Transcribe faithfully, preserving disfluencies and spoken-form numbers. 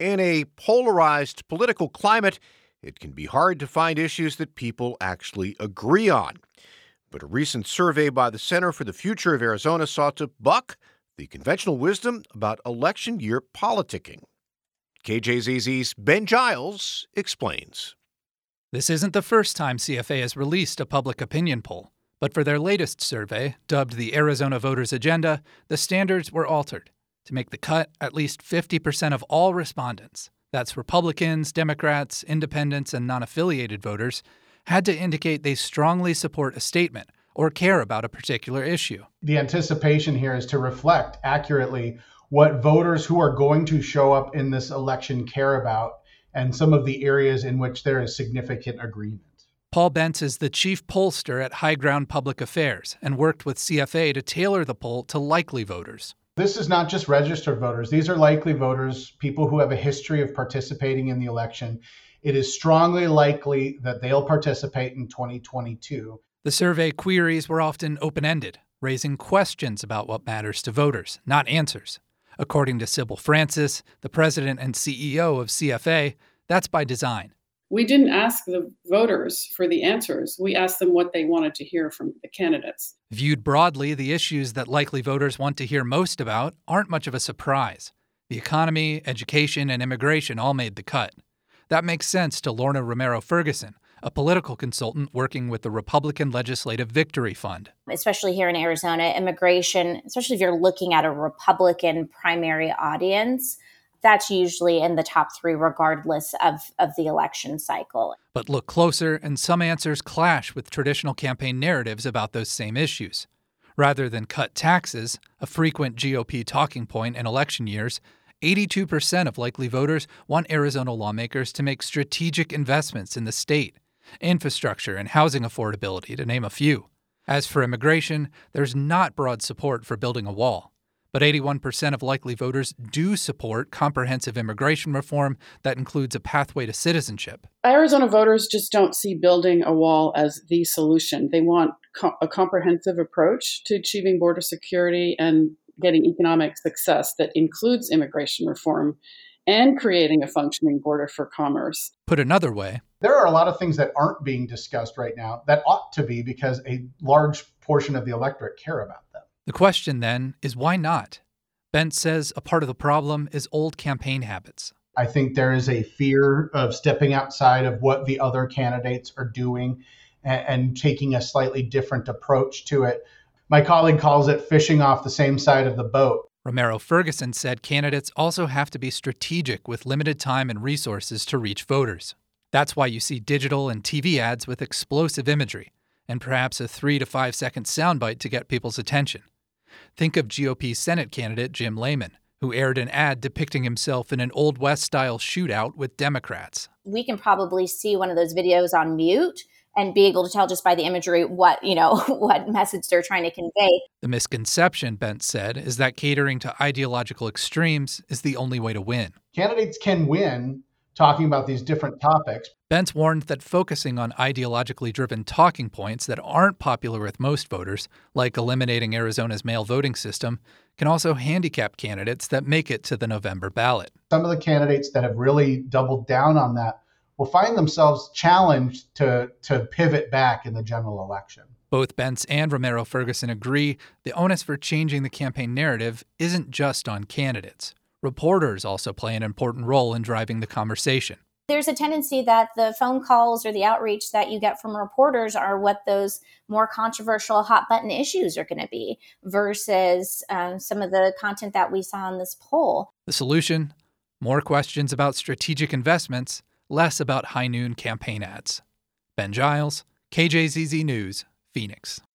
In a polarized political climate, it can be hard to find issues that people actually agree on. But a recent survey by the Center for the Future of Arizona sought to buck the conventional wisdom about election year politicking. K J Z Z's Ben Giles explains. This isn't the first time C F A has released a public opinion poll, but for their latest survey, dubbed the Arizona Voters Agenda, the standards were altered. To make the cut, at least fifty percent of all respondents, that's Republicans, Democrats, independents, and non-affiliated voters, had to indicate they strongly support a statement or care about a particular issue. The anticipation here is to reflect accurately what voters who are going to show up in this election care about and some of the areas in which there is significant agreement. Paul Bentz is the chief pollster at High Ground Public Affairs and worked with C F A to tailor the poll to likely voters. This is not just registered voters. These are likely voters, people who have a history of participating in the election. It is strongly likely that they'll participate in twenty twenty-two. The survey queries were often open-ended, raising questions about what matters to voters, not answers. According to Sybil Francis, the president and C E O of C F A, that's by design. We didn't ask the voters for the answers. We asked them what they wanted to hear from the candidates. Viewed broadly, the issues that likely voters want to hear most about aren't much of a surprise. The economy, education, and immigration all made the cut. That makes sense to Lorna Romero Ferguson, a political consultant working with the Republican Legislative Victory Fund. Especially here in Arizona, immigration, especially if you're looking at a Republican primary audience, that's usually in the top three regardless of, of the election cycle. But look closer, and some answers clash with traditional campaign narratives about those same issues. Rather than cut taxes, a frequent G O P talking point in election years, eighty-two percent of likely voters want Arizona lawmakers to make strategic investments in the state, infrastructure and housing affordability, to name a few. As for immigration, there's not broad support for building a wall. But eighty-one percent of likely voters do support comprehensive immigration reform that includes a pathway to citizenship. Arizona voters just don't see building a wall as the solution. They want co- a comprehensive approach to achieving border security and getting economic success that includes immigration reform and creating a functioning border for commerce. Put another way, there are a lot of things that aren't being discussed right now that ought to be because a large portion of the electorate care about them. The question, then, is why not? Bentz says a part of the problem is old campaign habits. I think there is a fear of stepping outside of what the other candidates are doing and, and taking a slightly different approach to it. My colleague calls it fishing off the same side of the boat. Romero Ferguson said candidates also have to be strategic with limited time and resources to reach voters. That's why you see digital and T V ads with explosive imagery and perhaps a three to five second soundbite to get people's attention. Think of G O P Senate candidate Jim Layman, who aired an ad depicting himself in an Old West-style shootout with Democrats. We can probably see one of those videos on mute and be able to tell just by the imagery what, you know, what message they're trying to convey. The misconception, Bentz said, is that catering to ideological extremes is the only way to win. Candidates can win talking about these different topics. Bentz warned that focusing on ideologically driven talking points that aren't popular with most voters, like eliminating Arizona's mail voting system, can also handicap candidates that make it to the November ballot. Some of the candidates that have really doubled down on that will find themselves challenged to, to pivot back in the general election. Both Bentz and Romero Ferguson agree the onus for changing the campaign narrative isn't just on candidates. Reporters also play an important role in driving the conversation. There's a tendency that the phone calls or the outreach that you get from reporters are what those more controversial hot button issues are going to be versus um, some of the content that we saw in this poll. The solution? More questions about strategic investments, less about high noon campaign ads. Ben Giles, K J Z Z News, Phoenix.